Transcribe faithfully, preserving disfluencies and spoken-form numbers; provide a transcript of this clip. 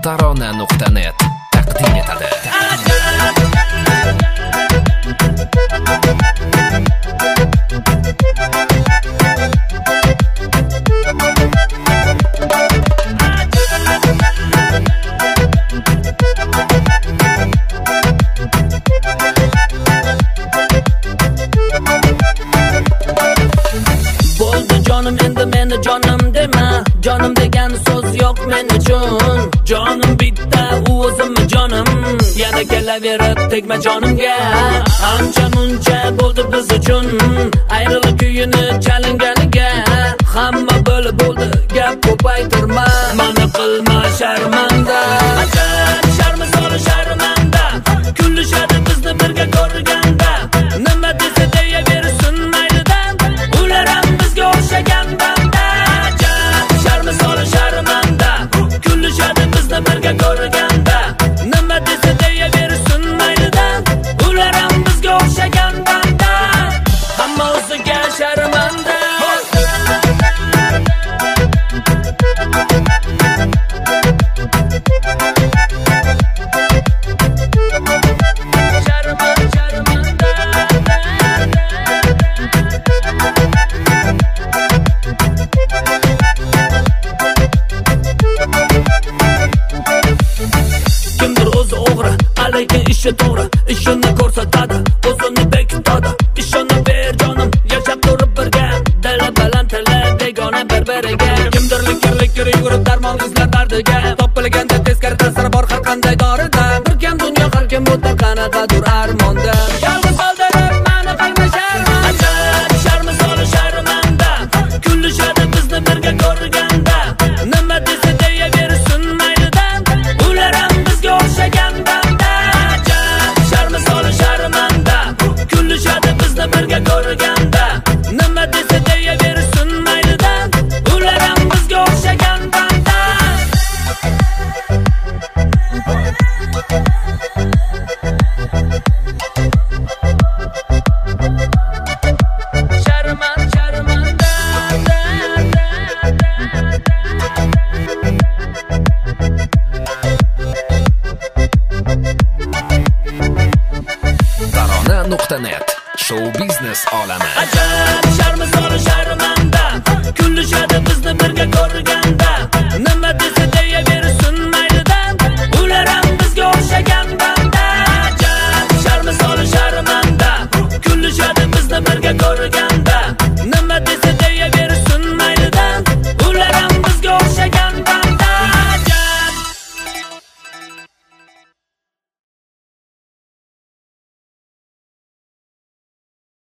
tarona nuqta net taqdim etadi. Bo'ldi jonim endi meni jonim dema, jonim degan so'z yo'q men uchun. Jonim bitta u o'zim jonim, yana kelaverib tegma jonimga. Ancha muncha bo'ldi biz uchun, ayriliq kuyini chalinganiga. Hamma bo'lib bo'ldi, gap ko'paytirma, mani qilma sharmanda. Ajab sharmi soli sharmanda, kullishadi bizni birga ko'rganda. Nima desa deyaversin maylidan, ular ham bizga o'xshagan banda. Ajab sharmi soli sharmanda, kullishadi bizni birga ko'rganda. Nima desa deyaversin maylidan, ular ham bizga o'xshagan banda. Hamma o'ziga sharmanda. Kimdir o'zi o'g'ri, lekin ishi to'g'ri, ishini ko'rsatadi, o'zini bekitadi. Ishonaver jonim, yashab turib birga, dili baland tili begona bir-biriga. Kimdir likir-likir yurib darmon izlar dardiga, topilganda teskari ta'siri bor har qanday dorida. Bir kam dunyo har kim o'tar qanaqadir armonda. Yolg'iz qoldirib mani qilma sharmanda. Ajab sharmi soli sharmanda, kullishadi bizni birga ko'rganda. Nima desa deyaversin maylidan, ular ham bizga o'xshagan banda. Ajab sharmi soli sharmanda, kullishadi bizni birga ko'rganda. Nima desa deyaversin maylidan, ular ham bizga o'xshagan banda. Sharman sharmanda. tarona nuqta net show biznes olami. Ajab sharmi soli sharmanda, kullishadi bizni birga ko'rganda. Nima desa deyaversin maylidan, ular ham bizga o'xshagan banda. Ajab sharmi soli sharmanda, kullishadi bizni birga ko'rganda.